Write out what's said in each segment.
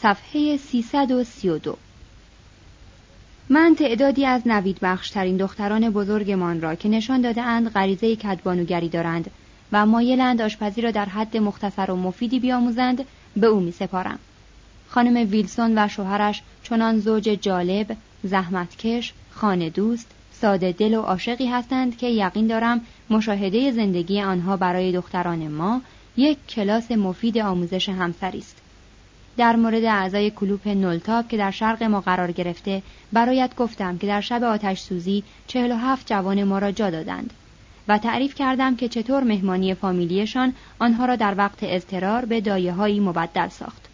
صفحه 332. من تعدادی از نویدبخش‌ترین دختران بزرگمان را که نشان داده‌اند غریزه کدبانوگری دارند و مایلند آشپزی را در حد مختصر و مفیدی بیاموزند به او می‌سپارم. خانم ویلسون و شوهرش چنان زوج جالب، زحمتکش، خانه دوست، ساده دل و عاشقی هستند که یقین دارم مشاهده زندگی آنها برای دختران ما یک کلاس مفید آموزش همسری است. در مورد اعضای کلوپ نولتاپ که در شرق ما قرار گرفته برایت گفتم که در شب آتش سوزی 47 جوان ما را جا دادند و تعریف کردم که چطور مهمانی فامیلیشان آنها را در وقت اضطرار به دایه‌هایی مبدل ساخت.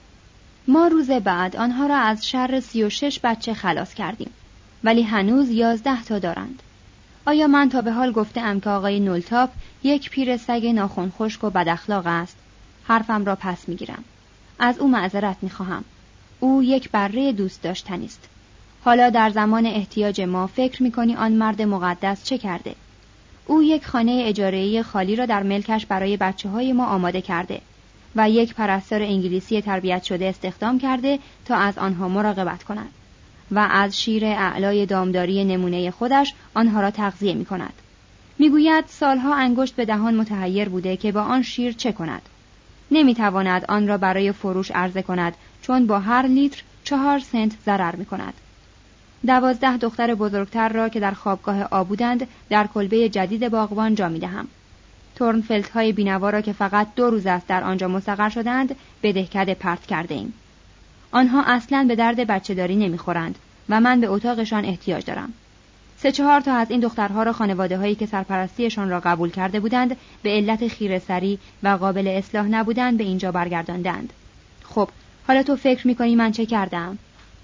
ما روز بعد آنها را از شر 36 بچه خلاص کردیم، ولی هنوز 11 تا دارند. آیا من تا به حال گفته‌ام که آقای نولتاپ یک پیر سگ ناخن خشک و بد اخلاق است؟ حرفم را پس می‌گیرم. از او معذرت می‌خواهم. او یک بره دوست داشتنی است. حالا در زمان احتیاج ما فکر می‌کنی آن مرد مقدس چه کرده؟ او یک خانه اجاره‌ای خالی را در ملکش برای بچه‌های ما آماده کرده و یک پرستار انگلیسی تربیت شده استخدام کرده تا از آنها مراقبت کند و از شیر اعلای دامداری نمونه خودش آنها را تغذیه می‌کند. می‌گوید سالها انگشت به دهان متحیر بوده که با آن شیر چه کند. نمی‌تواند آن را برای فروش عرضه کند چون با هر لیتر 4 سنت ضرر می‌کند. 12 دختر بزرگتر را که در خوابگاه آ بودند در کلبه جدید باغبان جا می‌دهم. تورنفلدهای بینوا را که فقط 2 روز است در آنجا مستقر شدند به دهکده پرت کرده ایم. آنها اصلاً به درد بچه‌داری نمی‌خورند و من به اتاقشان احتیاج دارم. 3-4 تا از این دخترها را خانواده‌هایی که سرپرستیشان را قبول کرده بودند به علت خیره‌سری و قابل اصلاح نبودند به اینجا برگرداندند. خب حالا تو فکر می‌کنی من چه کردم؟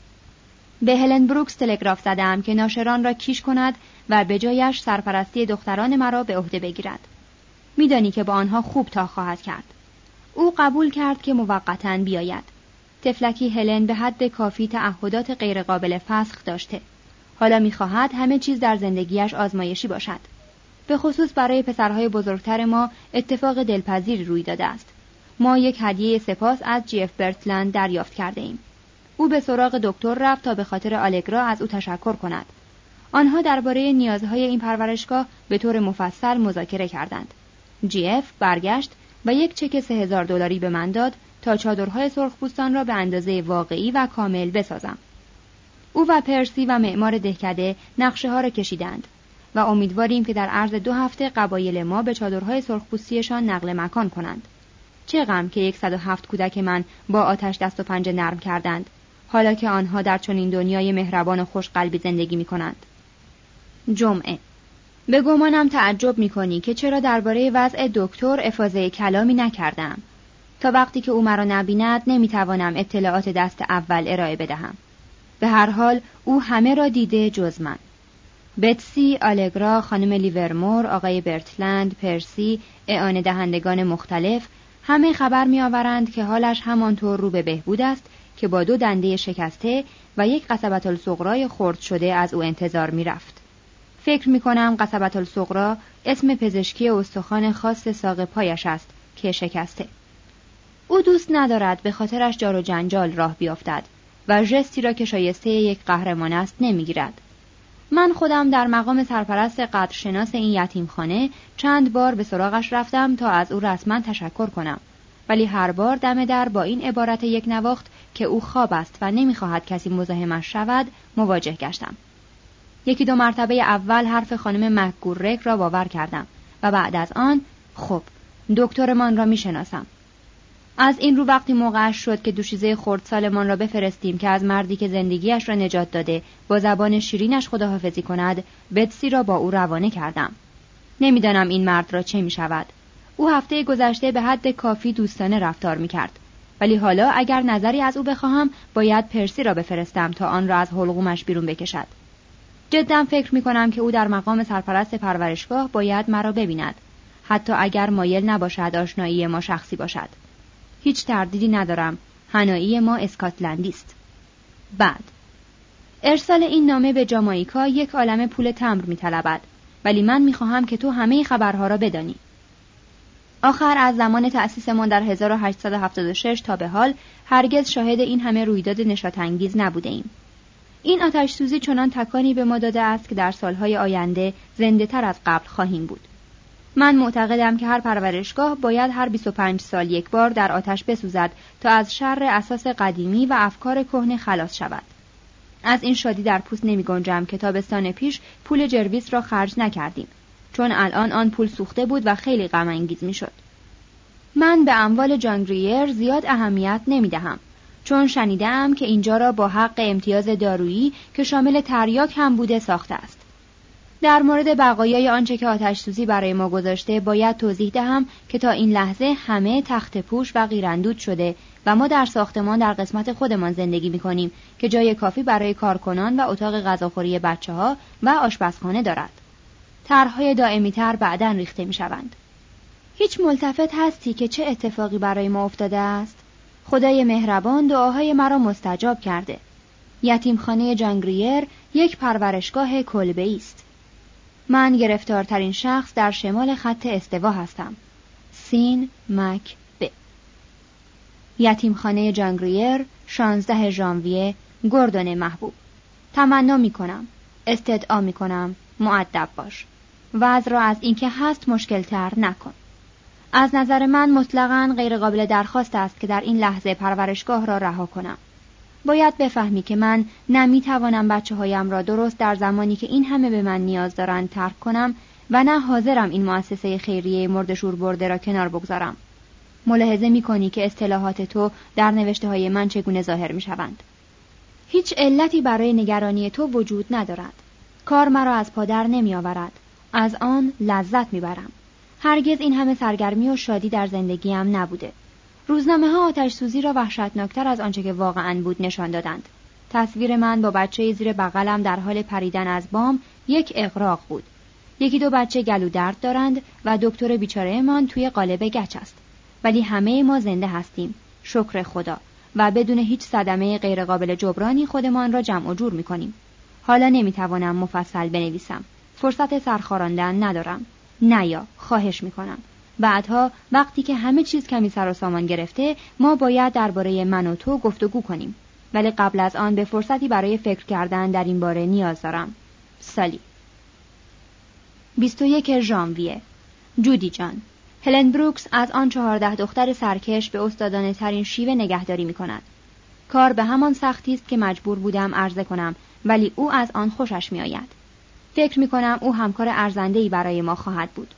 به هلن بروکس تلگراف زدم که ناشران را کیش کند و به جایش سرپرستی دختران مرا به عهده بگیرد. می‌دانی که با آنها خوب تا خواهد کرد. او قبول کرد که موقتاً بیاید. تفلکی هلن به حد کافی تعهدات غیرقابل فسخ داشته. حالا می‌خواهد همه چیز در زندگیش آزمایشی باشد. به خصوص برای پسرهای بزرگتر ما اتفاق دلپذیری روی داده است. ما یک هدیه سپاس از جی.اف برتلند دریافت کرده ایم. او به سراغ دکتر رفت تا به خاطر آلگرا از او تشکر کند. آنها درباره نیازهای این پرورشگاه به طور مفصل مذاکره کردند. جی.اف برگشت و یک چک $3000 به من داد تا چادرهای سرخپوستان را به اندازه واقعی و کامل بسازم. او و پرسی و معمار دهکده نقشه ها را کشیدند و امیدواریم که در عرض 2 هفته قبایل ما به چادرهای سرخپوستیشان نقل مکان کنند. چه غم که 107 کودک من با آتش دست و پنجه نرم کردند، حالا که آنها در چنین دنیای مهربان و خوشقلبی زندگی می کنند. جمعه. به گمانم تعجب می کنی که چرا درباره وضع دکتر افاضه کلامی نکردم. تا وقتی که او مرا نبیند نمی توانم اطلاعات دست اول ارائه بدهم. به هر حال او همه را دیده جز من. بتسی، آلگرا، خانم لیورمور، آقای برتلند، پرسی، اعانه دهندگان مختلف همه خبر می آورند که حالش همانطور رو به بهبود است که با 2 دنده شکسته و یک قصبة الصغرای خرد شده از او انتظار می رفت. فکر می کنم قصبة الصغرا اسم پزشکی استخوان خاص ساق پایش است که شکسته. او دوست ندارد به خاطرش جار و جنجال راه بیافتد و ژستی را که شایسته یک قهرمان است نمیگیرد. من خودم در مقام سرپرست قدرشناس این یتیمخانه چند بار به سراغش رفتم تا از او رسما تشکر کنم، ولی هر بار دم در با این عبارت یک نواخت که او خواب است و نمیخواهد کسی مزاحمش شود مواجه گشتم. 1-2 مرتبه اول حرف خانم مکگورک را باور کردم و بعد از آن خب دکترمان را میشناسم. از این رو وقتی موقعش شد که دوشیزه خردسالمان را بفرستیم که از مردی که زندگیش را نجات داده با زبان شیرینش خداحافظی کند، بتسی را با او روانه کردم. نمیدانم این مرد را چه می شود. او هفته گذشته به حد کافی دوستانه رفتار می کرد. ولی حالا اگر نظری از او بخواهم باید پرسی را بفرستم تا آن را از حلقومش بیرون بکشد. جدا فکر می کنم که او در مقام سرپرست پرورشگاه باید مرا ببیند، حتی اگر مایل نباشد آشنایی ما شخصی باشد. هیچ تردیدی ندارم، هنایی ما اسکاتلندی است. بعد ارسال این نامه به جامائیکا یک عالمه پول تمبر می‌طلبد، ولی من می‌خواهم که تو همه خبرها را بدانی. آخر از زمان تأسیسمان در 1876 تا به حال هرگز شاهد این همه رویداد نشاط‌انگیز نبوده‌ایم. این آتش‌سوزی چنان تکانی به ما داده است که در سالهای آینده زنده‌تر از قبل خواهیم بود. من معتقدم که هر پرورشگاه باید هر 25 سال یک بار در آتش بسوزد تا از شر اساس قدیمی و افکار کهنه خلاص شود. از این شادی در پوست نمی‌گنجم که تابستان پیش پول جرویس را خرج نکردیم، چون الان آن پول سوخته بود و خیلی غم انگیز می‌شد. من به اموال جان گریر زیاد اهمیت نمی‌دهم، چون شنیدم که اینجا را با حق امتیاز دارویی که شامل تریاک هم بوده ساخته است. در مورد بقایای آنچه که آتش‌سوزی برای ما گذاشته باید توضیح دهم که تا این لحظه همه تخت پوش و قیراندود شده و ما در ساختمان در قسمت خودمان زندگی می‌کنیم که جای کافی برای کارکنان و اتاق غذاخوری بچه‌ها و آشپزخانه دارد. طرح‌های دائمی‌تر بعداً ریخته می‌شوند. هیچ ملتفت هستی که چه اتفاقی برای ما افتاده است؟ خدای مهربان دعاهای مرا مستجاب کرده. یتیمخانه جان گریر یک پرورشگاه کلبه‌ای است. من گرفتارترین شخص در شمال خط استوا هستم. سین مک ب. یتیمخانه جان گریر 16 ژانویه. گوردون محبوب. تمنا می‌کنم، استدعا می‌کنم، مؤدب باش. وضع را از اینکه هست مشکل‌تر نکن. از نظر من مطلقاً غیر قابل درخواست است که در این لحظه پرورشگاه را رها کنم. باید بفهمی که من نمی‌توانم بچه‌هایم را درست در زمانی که این همه به من نیاز دارند ترک کنم و نه حاضرم این مؤسسه خیریه مردشور برده را کنار بگذارم. ملاحظه می‌کنی که اصطلاحات تو در نوشته‌های من چگونه ظاهر می‌شوند. هیچ علتی برای نگرانی تو وجود ندارد. کار مرا از پادر نمی‌آورد. از آن لذت می‌برم. هرگز این همه سرگرمی و شادی در زندگیم نبوده. روزنامه‌ها آتش‌سوزی را وحشتناکتر از آنچه که واقعاً بود نشان دادند. تصویر من با بچه زیر بغلم در حال پریدن از بام یک اغراق بود. یکی دو بچه گلو درد دارند و دکتر بیچاره‌مان توی قالب گچ است. ولی همه ما زنده هستیم. شکر خدا. و بدون هیچ صدمه غیرقابل جبرانی خودمان را جمع و جور می‌کنیم. حالا نمی‌توانم مفصل بنویسم. فرصت سرخاراندن ندارم. نیا، خواهش می‌کنم. بعدها وقتی که همه چیز کمی سر و سامان گرفته، ما باید درباره من و تو گفتگو کنیم. ولی قبل از آن به فرصتی برای فکر کردن در این باره نیاز دارم. سالی. 21 ژانویه. جودی جان. هلن بروکس از آن 14 دختر سرکش به استادانه ترین شیوه نگهداری می‌کند. کار به همان سختی است که مجبور بودم عرضه کنم، ولی او از آن خوشش می‌آید. فکر می‌کنم او همکار ارزنده‌ای برای ما خواهد بود.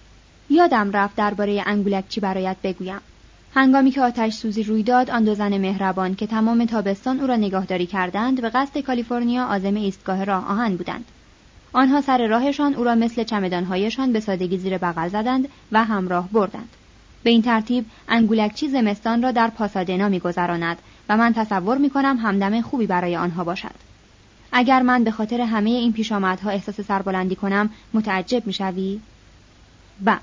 یادم رفت درباره انگولکچی برایت بگویم. هنگامی که آتش سوزی روی داد، آن دو زن مهربان که تمام تابستان او را نگهداری کردند به قصد کالیفرنیا عازم ایستگاه راه آهن بودند. آنها سر راهشان او را مثل چمدان‌هایشان به سادگی زیر بغل زدند و همراه بردند. به این ترتیب انگولکچی زمستان را در پاسادنا می‌گذراند و من تصور می‌کنم همدم خوبی برای آنها باشد. اگر من به خاطر همه این پیشامدها احساس سربلندی کنم، متعجب می‌شوی؟ بعد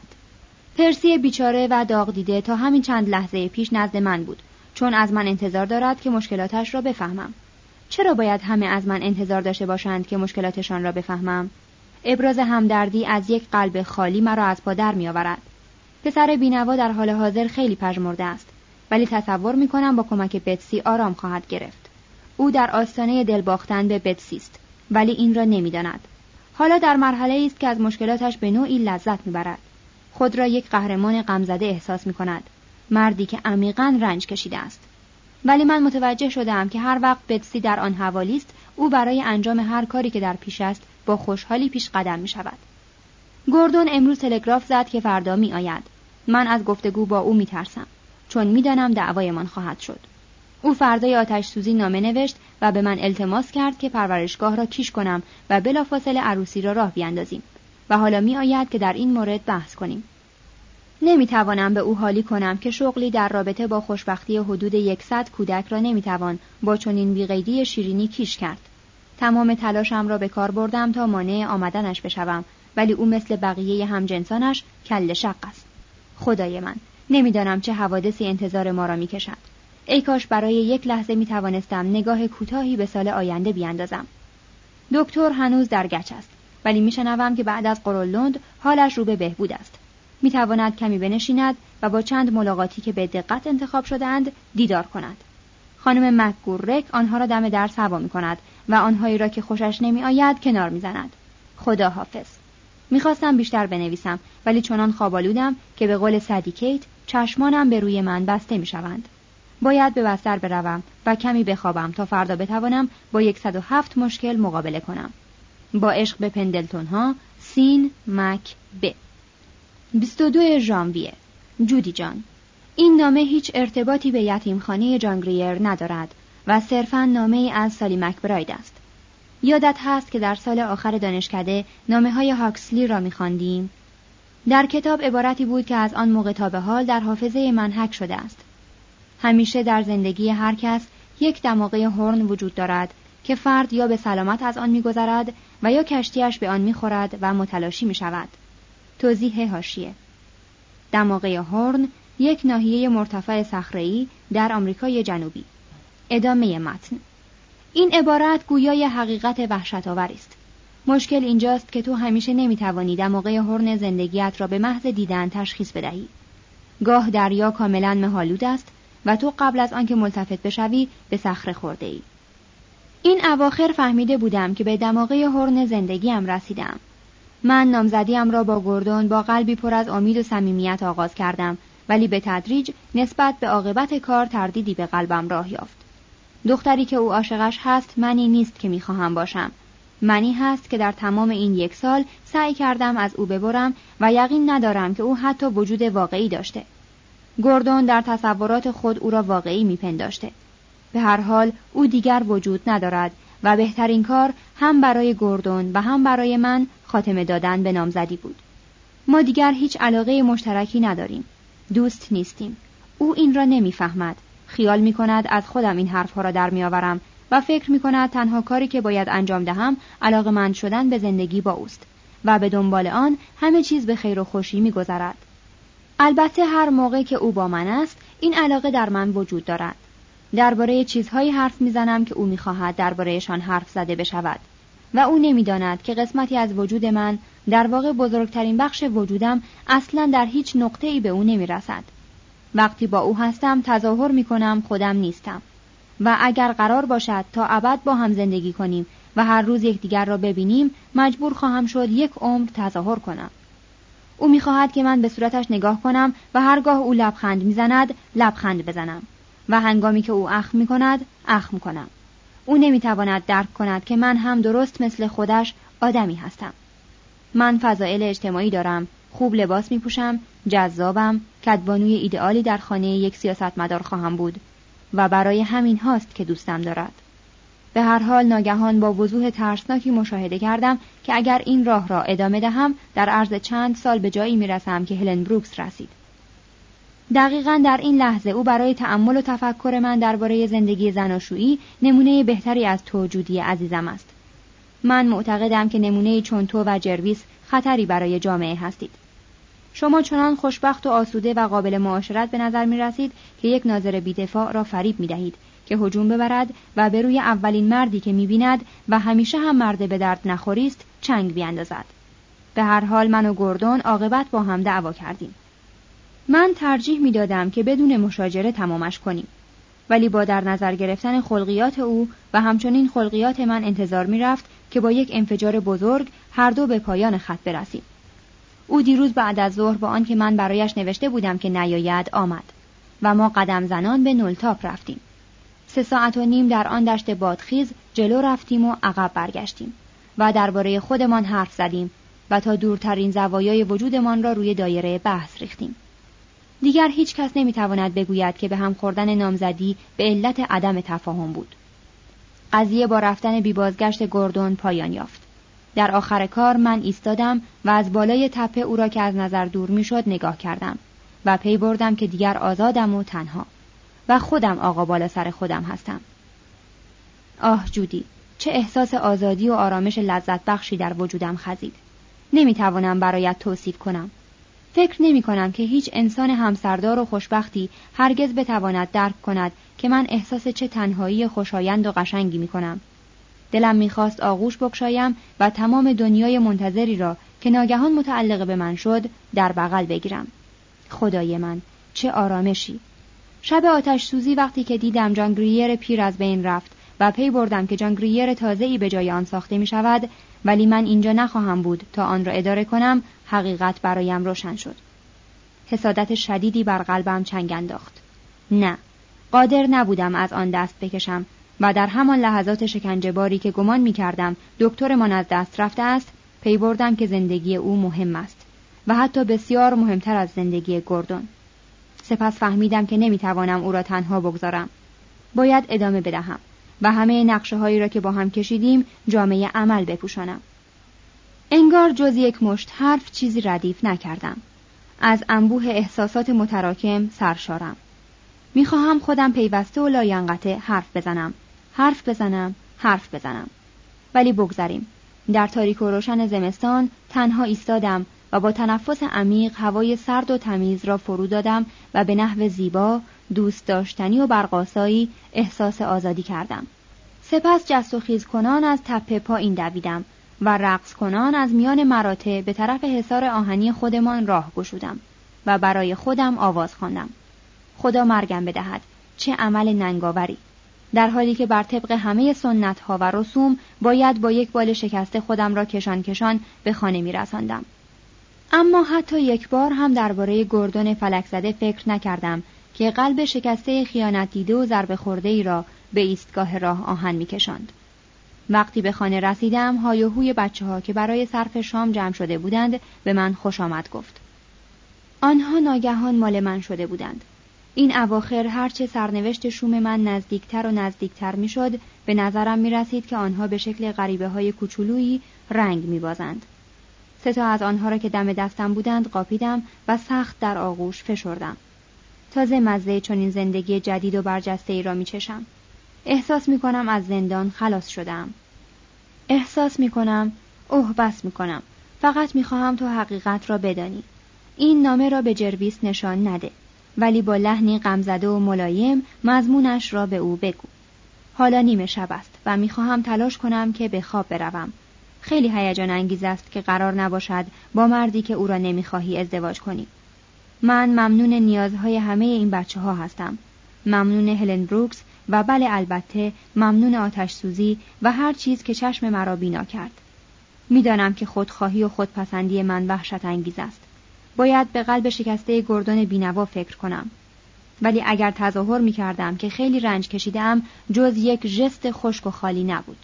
پرسی بیچاره و داغ دیده تا همین چند لحظه پیش نزد من بود، چون از من انتظار دارد که مشکلاتش را بفهمم. چرا باید همه از من انتظار داشته باشند که مشکلاتشان را بفهمم؟ ابراز همدردی از یک قلب خالی مرا از پا در می‌آورد. پسر بینوا در حال حاضر خیلی پژمرده است، ولی تصور می‌کنم با کمک بتسی آرام خواهد گرفت. او در آستانه دل باختن به بتسی است، ولی این را نمی‌داند. حالا در مرحله‌ای است که از مشکلاتش به نوعی لذت می‌برد. خود را یک قهرمان غمزده احساس می‌کند، مردی که عمیقاً رنج کشیده است. ولی من متوجه شدم که هر وقت بتسی در آن حوالی است، او برای انجام هر کاری که در پیش است با خوشحالی پیش قدم می‌شود. گوردون امروز تلگراف زد که فردا می‌آید. من از گفتگو با او می‌ترسم، چون می‌دانم دعوایمان خواهد شد. او فردای آتش سوزی نامه نوشت و به من التماس کرد که پرورشگاه را کیش کنم و بلافاصله عروسی را راه بیاندازیم و حالا می‌آید که در این مورد بحث کنیم. نمی‌توانم به او حالی کنم که شغلی در رابطه با خوشبختی حدود 100 کودک را نمی‌توان با چنین بی‌قیدی شیرینی کیش کرد. تمام تلاشم را به کار بردم تا مانع آمدنش بشوم، ولی او مثل بقیه همجنسانش کله شق است. خدای من، نمی‌دانم چه حوادثی انتظار ما را می‌کشد. ای کاش برای یک لحظه می‌توانستم نگاه کوتاهی به سال آینده بیاندازم. دکتر هنوز در گچ است، ولی می‌شنوم که بعد از قرولند حالش رو به بهبود است. میتواند کمی بنشیند و با چند ملاقاتی که به دقت انتخاب شده‌اند دیدار کند. خانم مکگورک آنها را دم در سوا می‌کند و آنهایی را که خوشش نمی‌آید کنار می‌زند. خدا حافظ. می‌خواستم بیشتر بنویسم ولی چنان خواب‌آلودم که به قول سدی کیت چشمانم به روی من بسته می‌شوند. باید به بستر بروم و کمی بخوابم تا فردا بتوانم با 107 مشکل مقابله کنم. با عشق به پندلتون ها، سین مک ب. 22 ژانویه. جودی جان، این نامه هیچ ارتباطی به یتیمخانه جان گریر ندارد و صرفاً نامه‌ای از سالی مکبراید است. یادت هست که در سال آخر دانشکده نامه‌های هاکسلی را می‌خواندیم؟ در کتاب عبارتی بود که از آن موقع تا به حال در حافظه من حک شده است. همیشه در زندگی هر کس یک دماغه هورن وجود دارد که فرد یا به سلامت از آن می‌گذرد و یا کشتیش به آن می‌خورد و متلاشی می‌شود. توضیح حاشیه: دماغه هورن یک ناحیه مرتفع صخره‌ای در آمریکای جنوبی. ادامه متن. این عبارت گویای حقیقت وحشت‌آوری است. مشکل اینجاست که تو همیشه نمی‌توانی دماغه هورن زندگیت را به محض دیدن تشخیص بدهی. گاه دریا کاملاً مه‌آلود است و تو قبل از آنکه ملتفت بشوی به صخره خورده‌ای. این اواخر فهمیده بودم که به دماغه هورن زندگیم رسیدم. من نامزدیم را با گوردون با قلبی پر از امید و صمیمیت آغاز کردم، ولی به تدریج نسبت به عاقبت کار تردیدی به قلبم راه یافت. دختری که او عاشقش هست منی نیست که می‌خواهم باشم. منی هست که در تمام این 1 سال سعی کردم از او ببرم و یقین ندارم که او حتی وجود واقعی داشته. گوردون در تصورات خود او را واقعی میپنداشته. به هر حال او دیگر وجود ندارد و بهترین کار هم برای گوردون و هم برای من خاتمه دادن به نامزدی بود. ما دیگر هیچ علاقه مشترکی نداریم. دوست نیستیم. او این را نمیفهمد. خیال میکند از خودم این حرفها را در میآورم و فکر میکند تنها کاری که باید انجام دهم علاقه‌مند شدن به زندگی با اوست و به دنبال آن همه چیز به خیر و خوشی میگذرد. البته هر موقع که او با من است این علاقه در من وجود دارد. درباره چیزهایی حرف میزنم که او میخواهد دربارهشان حرف زده بشود و او نمیداند که قسمتی از وجود من، در واقع بزرگترین بخش وجودم، اصلا در هیچ نقطه‌ای به او نمیرسد. وقتی با او هستم تظاهر میکنم خودم نیستم و اگر قرار باشد تا ابد با هم زندگی کنیم و هر روز یکدیگر را ببینیم مجبور خواهم شد 1 عمر تظاهر کنم. او می‌خواهد که من به صورتش نگاه کنم و هرگاه او لبخند می‌زند لبخند بزنم و هنگامی که او اخم می‌کند اخم کنم. او نمی‌تواند درک کند که من هم درست مثل خودش آدمی هستم. من فضایل اجتماعی دارم، خوب لباس می‌پوشم، جذابم، کدبانوی ایدئالی در خانه یک سیاستمدار خواهم بود و برای همین هاست که دوستم دارد. به هر حال ناگهان با وضوح ترسناکی مشاهده کردم که اگر این راه را ادامه دهم در عرض چند سال به جایی میرسم که هلن بروکس رسید. دقیقاً در این لحظه او برای تأمل و تفکر من درباره زندگی زناشویی نمونه بهتری از تو جودی عزیزم است. من معتقدم که نمونه چون تو و جرویس خطری برای جامعه هستید. شما چنان خوشبخت و آسوده و قابل معاشرت به نظر می رسید که یک ناظر بی‌دفاع را فریب می دهید که هجوم ببرد و به روی اولین مردی که می بیند و همیشه هم مرد به درد نخوری است چنگ بیاندازد. به هر حال من و گوردون عاقبت با هم دعوا کردیم. من ترجیح می دادم که بدون مشاجره تمامش کنیم، ولی با در نظر گرفتن خلقیات او و همچنین خلقیات من انتظار می رفت که با یک انفجار بزرگ هر دو به پایان خط برسیم. او دیروز بعد از ظهر با آن که من برایش نوشته بودم که نیاید آمد و ما قدم زنان به نولتاپ رفتیم. 3 ساعت و نیم در آن دشت بادخیز جلو رفتیم و عقب برگشتیم و درباره خودمان حرف زدیم و تا دورترین زوایای وجودمان را روی دایره بحث ریختیم. دیگر هیچ کس نمیتواند بگوید که به هم خوردن نامزدی به علت عدم تفاهم بود. قضیه با رفتن بی بازگشت گوردون پایان یافت. در آخر کار من ایستادم و از بالای تپه او را که از نظر دور میشد نگاه کردم و پی بردم که دیگر آزادم و تنها و خودم آقا بالا سر خودم هستم. آه جودی، چه احساس آزادی و آرامش لذت بخشی در وجودم خزید. نمیتوانم برایت توصیف کنم. فکر نمی کنم که هیچ انسان همسردار و خوشبختی هرگز بتواند درک کند که من احساس چه تنهایی خوشایند و قشنگی می کنم. دلم می‌خواست آغوش بگشایم و تمام دنیای منتظری را که ناگهان متعلق به من شد در بغل بگیرم. خدای من، چه آرامشی! شب آتش سوزی وقتی که دیدم جان گریر پیر از بین رفت و پی بردم که جان گریر تازه‌ای به جای آن ساخته می شود، ولی من اینجا نخواهم بود تا آن را اداره کنم، حقیقت برایم روشن شد. حسادت شدیدی بر قلبم چنگ انداخت. نه، قادر نبودم از آن دست بکشم و در همان لحظات شکنجه‌باری که گمان می‌کردم دکترمان از دست رفته است، پی بردم که زندگی او مهم است و حتی بسیار مهمتر از زندگی گوردون. سپس فهمیدم که نمی‌توانم او را تنها بگذارم. باید ادامه بدهم و همه نقشه‌هایی را که با هم کشیدیم جامعه عمل بپوشانم. انگار جز یک مشت حرف چیزی ردیف نکردم. از انبوه احساسات متراکم سرشارم. میخواهم خودم پیوسته و لاینقطع حرف بزنم. ولی بگذریم. در تاریک و روشن زمستان تنها ایستادم و با تنفس عمیق هوای سرد و تمیز را فرو دادم و به نحو زیبا، دوست داشتنی و برق‌آسایی احساس آزادی کردم. سپس جست و خیز کنان از تپه پایین دویدم و رقص کنان از میان مراتع به طرف حصار آهنی خودمان راه گشودم و برای خودم آواز خواندم. خدا مرگم بدهد، چه عمل ننگاوری! در حالی که بر طبق همه سنت‌ها و رسوم باید با یک بال شکسته خودم را کشان کشان به خانه می‌رساندم. اما حتی یک بار هم درباره گوردون فلک زده فکر نکردم که قلب شکسته خیانت دیده و ضربه خورده‌ای را به ایستگاه راه آهن می‌کشاند. وقتی به خانه رسیدم، های و هوی بچه‌ها که برای صرف شام جمع شده بودند به من خوش آمد گفت. آنها ناگهان مال من شده بودند. این اواخر هرچه سرنوشت شوم من نزدیکتر و نزدیکتر میشد، به نظرم میرسید که آنها به شکل غریبه‌های کوچولویی رنگ میبازند. 3 از آنها را که دم دستم بودند قاپیدم و سخت در آغوش فشردم. تازه مزه چنین زندگی جدید و برجسته‌ای را میچشم. احساس میکنم از زندان خلاص شدم. احساس میکنم، بس میکنم. فقط میخواهم تو حقیقت را بدانی. این نامه را به جرویس نشان نده، ولی با لحنی غمزده و ملایم مضمونش را به او بگو. حالا نیمه شب است و میخواهم تلاش کنم که به خواب بروم. خیلی هیجان انگیز است که قرار نباشد با مردی که او را نمیخواهی ازدواج کنی. من ممنون نیازهای همه این بچه‌ها هستم. ممنون هلن بروکس و بله البته ممنون آتش سوزی و هر چیز که چشم مرا بینا کرد. میدانم که خودخواهی و خودپسندی من وحشت انگیز است. باید به قلب شکسته گوردون بینوا فکر کنم. ولی اگر تظاهر می کردم که خیلی رنج کشیدم، جز یک ژست خشک و خالی نبود.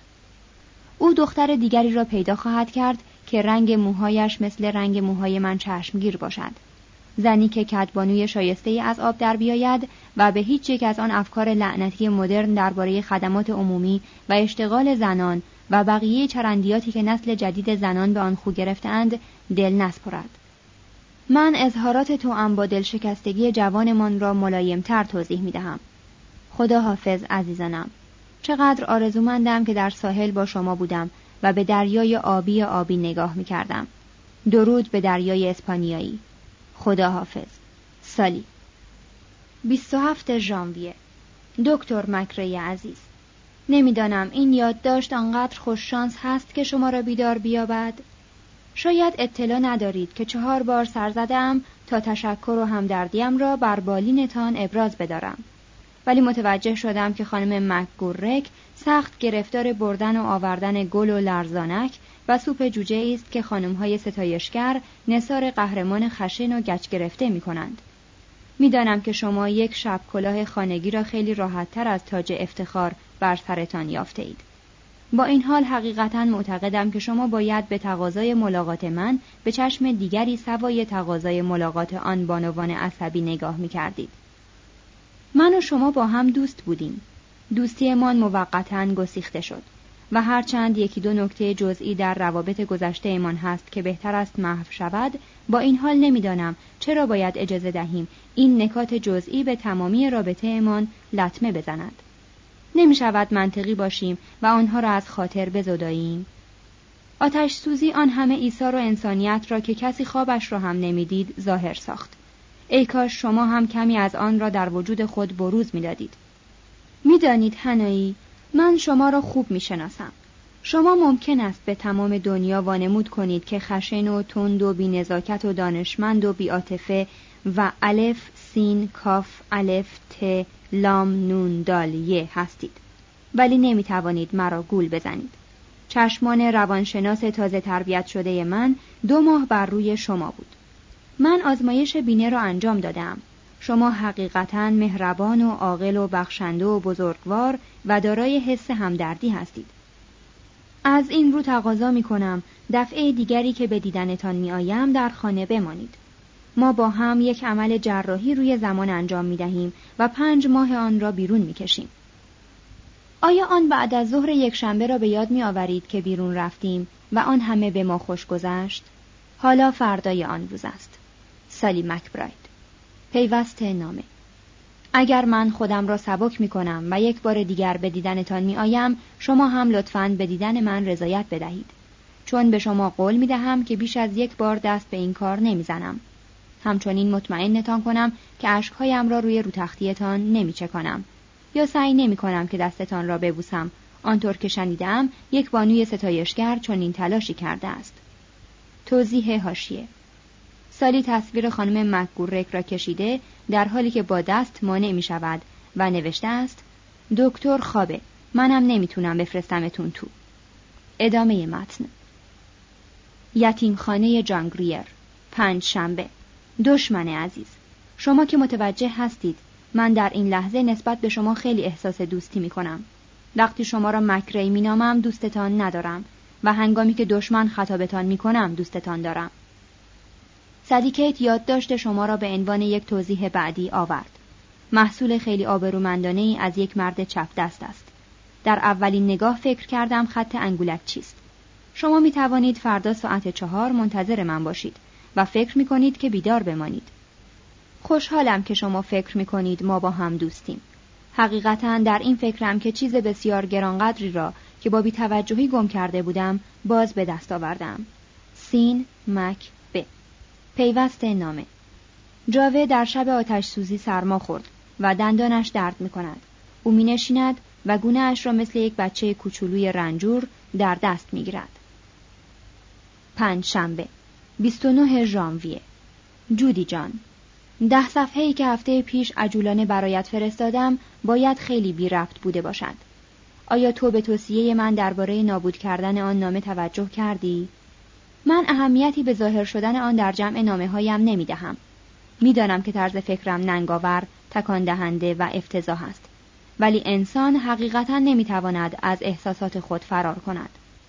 او دختر دیگری را پیدا خواهد کرد که رنگ موهایش مثل رنگ موهای من چشمگیر باشد. زنی که کدبانوی شایسته از آب در بیاید و به هیچ یک از آن افکار لعنتی مدرن درباره خدمات عمومی و اشتغال زنان و بقیه چرندیاتی که نسل جدید زنان به آن خو گرفتند دل نسپرد. من اظهارات توأم با دل شکستگی جوانمان را ملایم‌تر توضیح می‌دهم. خدا حافظ عزیزانم. چقدر آرزومندم که در ساحل با شما بودم و به دریای آبی نگاه می‌کردم. درود به دریای اسپانیایی. خدا حافظ. سالی 27 ژانویه. دکتر مکری عزیز، نمیدانم این یادداشت آنقدر خوش شانس هست که شما را بیدار بیابد. شاید اطلاع ندارید که 4 بار سر زدم تا تشکر و همدردیم را بر بالینتان ابراز بدارم. ولی متوجه شدم که خانم مکگورک سخت گرفتار بردن و آوردن گل و لرزانک و سوپ جوجه است که خانم‌های ستایشگر نثار قهرمان خشن و گچ گرفته می‌کنند. می‌دانم که شما یک شب کلاه خانگی را خیلی راحت‌تر از تاج افتخار بر سرتان یافته‌اید. با این حال حقیقتاً معتقدم که شما باید به تقاضای ملاقات من به چشم دیگری سوای تقاضای ملاقات آن بانوان عصبی نگاه می‌کردید. من و شما با هم دوست بودیم. دوستیمان موقتاً گسیخته شد و هرچند 1-2 نکته جزئی در روابط گذشته‌مان هست که بهتر است محو شود، با این حال نمی‌دانم چرا باید اجازه دهیم این نکات جزئی به تمامی رابطه‌مان لطمه بزند. نمی‌شود منطقی باشیم و آنها را از خاطر بزداییم. آتش سوزی آن همه ایثار و انسانیت را که کسی خوابش را هم نمی‌دید ظاهر ساخت. ای کاش شما هم کمی از آن را در وجود خود بروز می‌دادید. می‌دانید هنایی، من شما را خوب می‌شناسم. شما ممکن است به تمام دنیا وانمود کنید که خشن و تند و بی‌نزاکت و دانشمند و بی‌عاطفه و الف سین کاف الف ت لام نون دال ی هستید، ولی نمی‌توانید مرا گول بزنید. چشمان روانشناس تازه تربیت شده من 2 ماه بر روی شما بود. من آزمایش بینه را انجام دادم. شما حقیقتاً مهربان و عاقل و بخشنده و بزرگوار و دارای حس همدردی هستید. از این رو تقاضا می‌کنم دفعه دیگری که به دیدنتان می‌آیم در خانه بمانید. ما با هم یک عمل جراحی روی زمان انجام می‌دهیم و 5 ماه آن را بیرون می‌کشیم. آیا آن بعد از ظهر یکشنبه را به یاد می‌آورید که بیرون رفتیم و آن همه به ما خوش گذشت؟ حالا فردای آن روز است. سالی مکبراید. پیوست نامه. اگر من خودم را سبک می‌کنم و یک بار دیگر به دیدنتان می‌آیم، شما هم لطفاً به دیدن من رضایت بدهید، چون به شما قول می‌دهم که بیش از 1 بار دست به این کار نمی‌زنم. همچنین مطمئنتان کنم که اشک‌هایم را روی روتختی‌تان نمی‌چکانم یا سعی نمی‌کنم که دستتان را ببوسم، آنطور که شنیدم یک بانوی ستایشگر چنین تلاشی کرده است. توضیح حاشیه: سالی تصویر خانم مکگورک را کشیده در حالی که با دست مانع می شود و نوشته است دکتر خوابه، منم نمیتونم بفرستمتون تو. ادامه متن. یتیمخانه جان گریر، 5 شنبه. دشمن عزیز، شما که متوجه هستید من در این لحظه نسبت به شما خیلی احساس دوستی می کنم. وقتی شما را مکری می نامم دوستتان ندارم و هنگامی که دشمن خطابتان می کنم دوستتان دارم. صدیکیت یادداشت شما را به عنوان یک توضیح بعدی آورد. محصول خیلی آبرومندانه‌ای از یک مرد چپ دست است. در اولین نگاه فکر کردم خط انگولک چیست. شما می توانید فردا ساعت 4 منتظر من باشید و فکر می کنید که بیدار بمانید. خوشحالم که شما فکر می کنید ما با هم دوستیم. حقیقتاً در این فکرم که چیز بسیار گرانقدری را که با بی‌توجهی گم کرده بودم باز به دست آوردم. سین مک ب. پیوست نامه. جاوه در شب آتش سوزی سرما خورد و دندانش درد می کند. او می نشیند و گونه اش را مثل یک بچه کوچولوی رنجور در دست می گیرد. 5 شنبه 29 ژانویه. جودی جان، 10 صفحه‌ای که هفته پیش عجولانه برایت فرستادم باید خیلی بی ربط بوده باشد. آیا تو به توصیه من درباره نابود کردن آن نامه توجه کردی؟ من اهمیتی به ظاهر شدن آن در جمع نامه‌هایم نمی‌دهم. می‌دانم که طرز فکرم ننگاور، تکان دهنده و افتضاح است، ولی انسان حقیقتاً نمی‌تواند از احساسات خود فرار کند.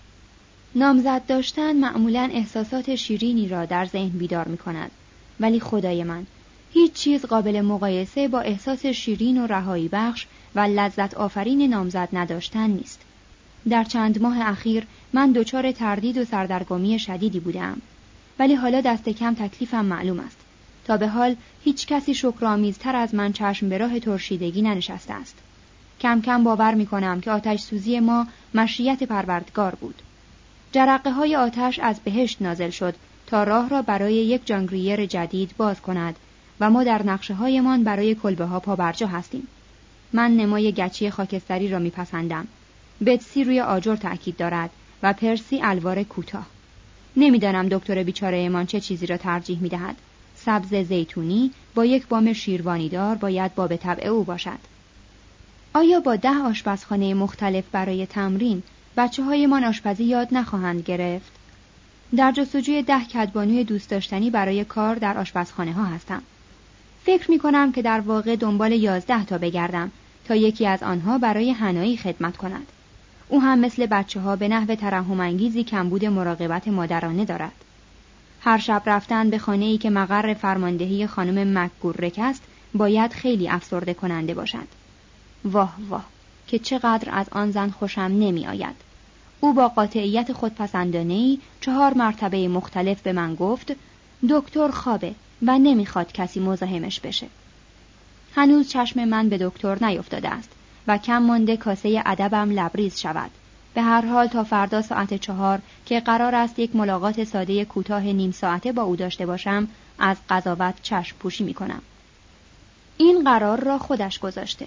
نامزد داشتن معمولاً احساسات شیرینی را در ذهن بیدار می‌کند، ولی خدای من، هیچ چیز قابل مقایسه با احساس شیرین و رهایی بخش و لذت آفرین نامزد نداشتن نیست. در چند ماه اخیر من دچار تردید و سردرگمی شدیدی بودم، ولی حالا دست کم تکلیفم معلوم است. تا به حال هیچ کسی شکرآمیزتر از من چشم به راه ترشیدگی ننشسته است. کم کم باور می کنم که آتش سوزی ما مشیت پروردگار بود. جرقه های آتش از بهشت نازل شد تا راه را برای یک جانگریر جدید باز کند و ما در نقشه هایمان برای کلبه ها پابرجا هستیم. من نمای گچی خاکستری را میپسندم. بتسی روی آجر تأکید دارد و پرسی الوار کوتاه. نمیدانم دکتر بیچاره من چه چیزی را ترجیح میدهد. سبز زیتونی با یک بام شیروانیدار باید باب طبع او باشد. آیا با 10 آشپزخانه مختلف برای تمرین بچه‌های من آشپزی یاد نخواهند گرفت؟ در جستجوی 10 کدبانوی دوست داشتنی برای کار در آشپزخانه ها هستم. فکر می کنم که در واقع دنبال 11 تا بگردم تا یکی از آنها برای حنایی خدمت کند. او هم مثل بچه‌ها به نحو ترحم‌انگیزی کمبود مراقبت مادرانه دارد. هر شب رفتن به خانه‌ای که مقر فرماندهی خانم مکگورک است باید خیلی افسرده کننده باشد. واه واه که چقدر از آن زن خوشم نمی آید. او با قاطعیت خودپسندانه‌ای 4 مرتبه مختلف به من گفت دکتر خوابه و نمیخواد کسی مزاحمش بشه. هنوز چشم من به دکتر نیفتاده است و کم مانده کاسه ادبم لبریز شود. به هر حال تا فردا ساعت 4 که قرار است یک ملاقات ساده کوتاه نیم ساعته با او داشته باشم از قضاوت چشم پوشی میکنم. این قرار را خودش گذاشته.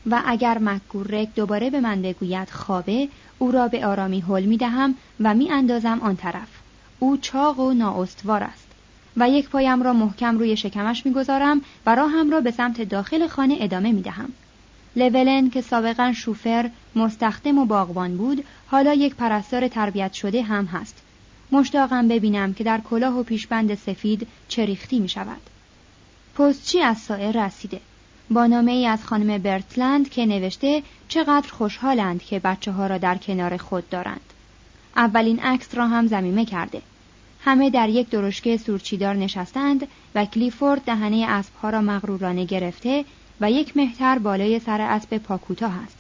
و اگر مک‌گورک دوباره به من بگوید خوابه، او را به آرامی هل می‌دهم و می‌اندازم آن طرف. او چاق و نااستوار است و یک پایم را محکم روی شکمش می‌گذارم و راهم را به سمت داخل خانه ادامه می‌دهم. لولن که سابقاً شوفر، مستخدم و باغبان بود، حالا یک پرستار تربیت شده هم هست. مشتاقم ببینم که در کلاه و پیشبند سفید چه ریختی می‌شود. پستچی از سائر رسیده با نامه‌ای از خانم برتلند که نوشته چقدر خوشحالند که بچه‌ها را در کنار خود دارند. اولین عکس را هم ضمیمه کرده. همه در یک درشکه سورچیدار نشستند و کلیفورد دهنه اسب‌ها را مغرورانه گرفته و یک مهتر بالای سر اسب پاکوتا هست.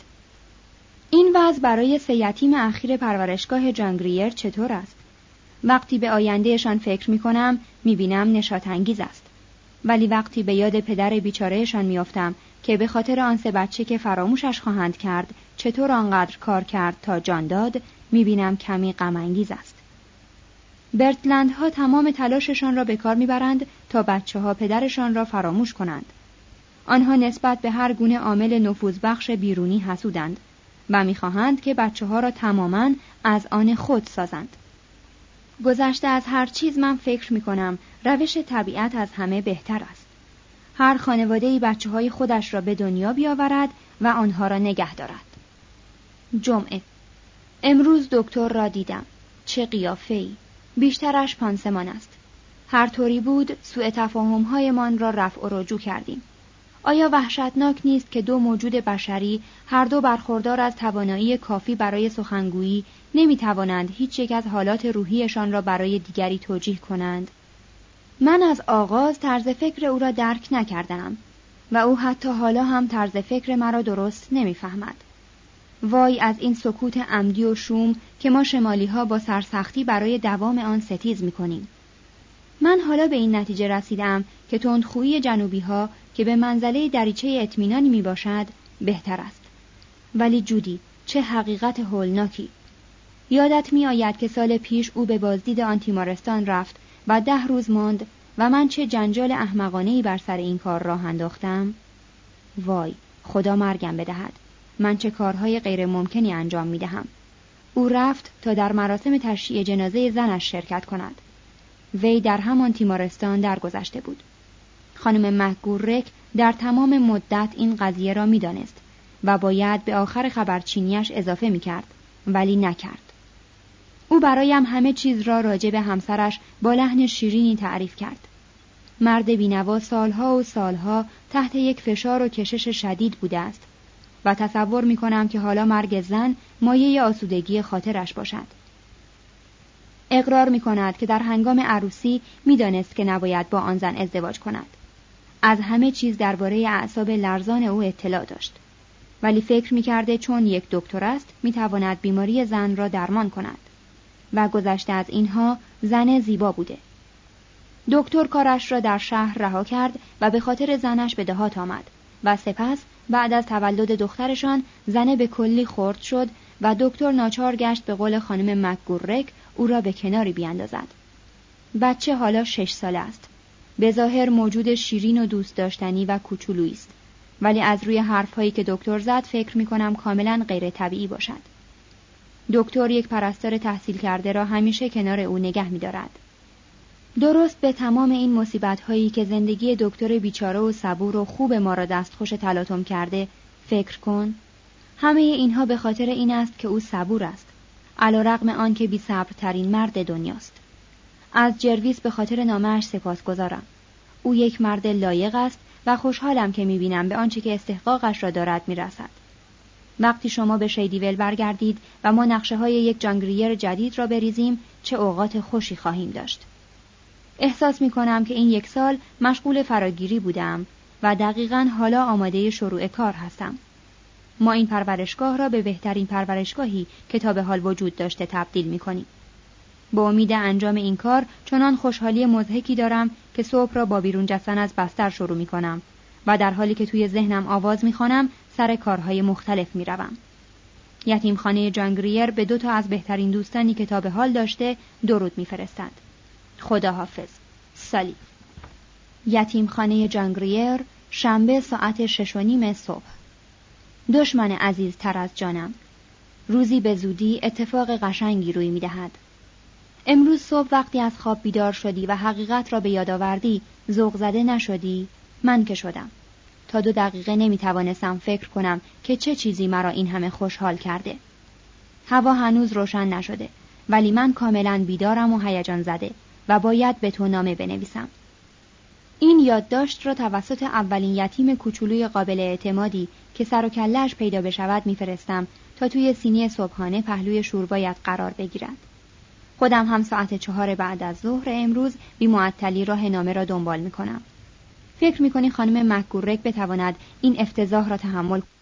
این وضع برای 3 یتیم اخیر پرورشگاه جان گریر چطور است؟ وقتی به آیندهشان فکر می‌کنم می‌بینم نشاط‌انگیز است. ولی وقتی به یاد پدر بیچارهشان میافتم که به خاطر آن 3 بچه که فراموشش خواهند کرد چطور آنقدر کار کرد تا جان داد، میبینم کمی غم‌انگیز است. برتلندها تمام تلاششان را به کار میبرند تا بچه‌ها پدرشان را فراموش کنند. آنها نسبت به هر گونه عامل نفوذبخش بیرونی حسودند و میخواهند که بچه‌ها را تماماً از آن خود سازند. گذشته از هر چیز من فکر می‌کنم روش طبیعت از همه بهتر است. هر خانواده‌ای بچه‌های خودش را به دنیا بیاورد و آنها را نگه دارد. جمعه. امروز دکتر را دیدم. چه قیافه‌ای! بیشترش پانسمان است. هر طوری بود سوء تفاهم‌هایمان را رفع و رجوع کردیم. آیا وحشتناک نیست که 2 موجود بشری، هر دو برخوردار از توانایی کافی برای سخنگویی، نمی‌توانند هیچ یک از حالات روحیشان را برای دیگری توجیه کنند؟ من از آغاز طرز فکر او را درک نکردم و او حتی حالا هم طرز فکر مرا درست نمی‌فهمد. وای از این سکوت عمدی و شوم که ما شمالی‌ها با سرسختی برای دوام آن ستیز می‌کنیم. من حالا به این نتیجه رسیدم که تندخویی جنوبی‌ها که به منزله دریچه اطمینانی میباشد بهتر است. ولی جودی چه حقیقت هولناکی! یادت میآید که سال پیش او به بازدید آن تیمارستان رفت و 10 روز ماند و من چه جنجال احمقانه‌ای بر سر این کار راه انداختم؟ وای، خدا مرگم بدهد. من چه کارهای غیر ممکنی انجام میدهم. او رفت تا در مراسم تشییع جنازه زنش شرکت کند. وی در همان تیمارستان درگذشته بود. خانم مک‌گورک در تمام مدت این قضیه را می‌دانست و باید به آخر خبرچینیش اضافه می‌کرد، ولی نکرد. او برایم همه چیز را راجع به همسرش با لحن شیرینی تعریف کرد. مرد بی‌نوا سالها و سالها تحت یک فشار و کشش شدید بوده است و تصور می‌کنم که حالا مرگ زن مایه آسودگی خاطرش باشد. اقرار می‌کند که در هنگام عروسی می‌دانست که نباید با آن زن ازدواج کند. از همه چیز درباره اعصاب لرزان او اطلاع داشت، ولی فکر می‌کرده چون یک دکتر است می‌تواند بیماری زن را درمان کند و گذشته از اینها زن زیبا بوده. دکتر کارش را در شهر رها کرد و به خاطر زنش به دهات آمد و سپس بعد از تولد دخترشان زن به کلی خرد شد و دکتر ناچار گشت به قول خانم مک‌گورک او را به کناری بیاندازد. بچه حالا 6 ساله است. به ظاهر موجود شیرین و دوست داشتنی و کوچولویی است، ولی از روی حرف‌هایی که دکتر زد فکر می‌کنم کاملاً غیر طبیعی باشد. دکتر یک پرستار تحصیل کرده را همیشه کنار او نگه می‌دارد. درست به تمام این مصیبت‌هایی که زندگی دکتر بیچاره و صبور و خوب ما را دستخوش تلاطم کرده فکر کن. همه اینها به خاطر این است که او صبور است، علی‌رغم آنکه بی‌صبرترین مرد دنیاست. از جرویس به خاطر نامه‌اش سپاسگزارم. او یک مرد لایق است و خوشحالم که می‌بینم به آنچه که استحقاقش را دارد می‌رسد. وقتی شما به شیدیول برگردید و ما نقشه‌های یک جان گریر جدید را بریزیم، چه اوقات خوشی خواهیم داشت. احساس می‌کنم که این 1 سال مشغول فراگیری بودم و دقیقاً حالا آماده شروع کار هستم. ما این پرورشگاه را به بهترین پرورشگاهی که تا به حال وجود داشته تبدیل می‌کنیم. با امید انجام این کار چنان خوشحالی مضحکی دارم که صبح را با بیرون جستن از بستر شروع می‌کنم و در حالی که توی ذهنم آواز می‌خوانم سر کارهای مختلف می‌روم. یتیمخانه جان گریر به 2 تا از بهترین دوستانی که تا به حال داشته درود می‌فرستد. خداحافظ. سالی. یتیمخانه جان گریر، شنبه ساعت 6:30 صبح. دشمن عزیز تر از جانم. روزی به زودی اتفاق قشنگی روی می دهد. امروز صبح وقتی از خواب بیدار شدی و حقیقت را به یاد آوردی، ذوق زده نشدی؟ من که شدم. تا 2 دقیقه نمی توانستم فکر کنم که چه چیزی مرا این همه خوشحال کرده. هوا هنوز روشن نشده، ولی من کاملا بیدارم و هیجان زده و باید به تو نامه بنویسم. این یادداشت را توسط اولین یتیم کوچولوی قابل اعتمادی که سر و کله‌اش پیدا بشود میفرستم تا توی سینی صبحانه پهلوی شوربایت قرار بگیرد. خودم هم ساعت 4 بعد از ظهر امروز بی معطلی راه نامه را دنبال میکنم. فکر میکنی خانم مکگورک بتواند این افتضاح را تحمل